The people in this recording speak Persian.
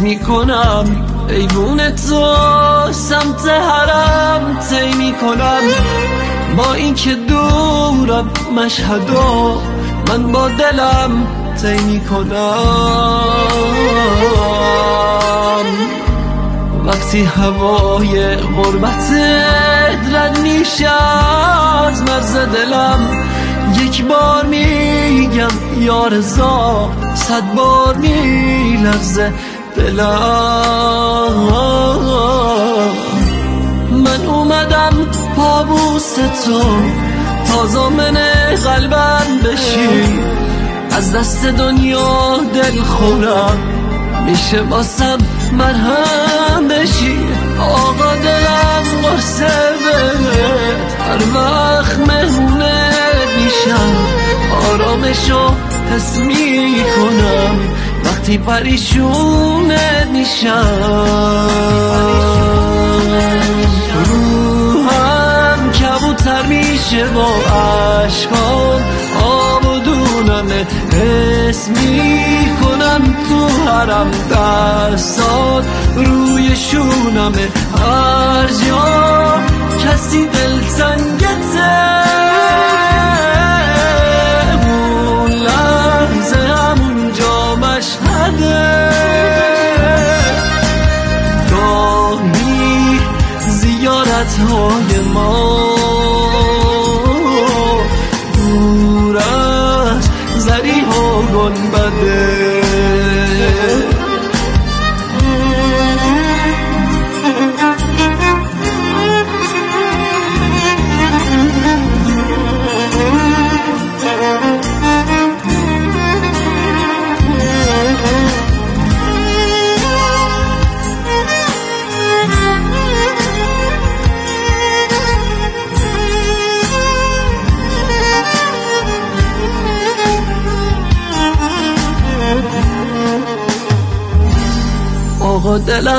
میکنم ایوون تو سمت حرم طی میکنم. با اینکه دورم مشهدو من با دلم طی میکنم. وقتی هوای غربتت رد میشه از مرز دلم، یک بار میگم یا رضا، 100 بار میلرزه دلم. من اومدم پابوس تو تا ضامن قلبم بشی، از دست دنیا دل خورم میشه واسم مرهم بشی. آقا دلم قرصه بهت هر وقت مهمونه میشم، آرامشو حس میکنم وقتی پریشونه میشم. روحم کبوتر میشه با عشقان، آب و دونمه حس میکنم تو حرم دستات روی شونمه. هر جا کسی دلتنگته اون لحظه همونجا مشهده. گاهی زیارتهای ما دور از ضریح و گنبده. آقا دلم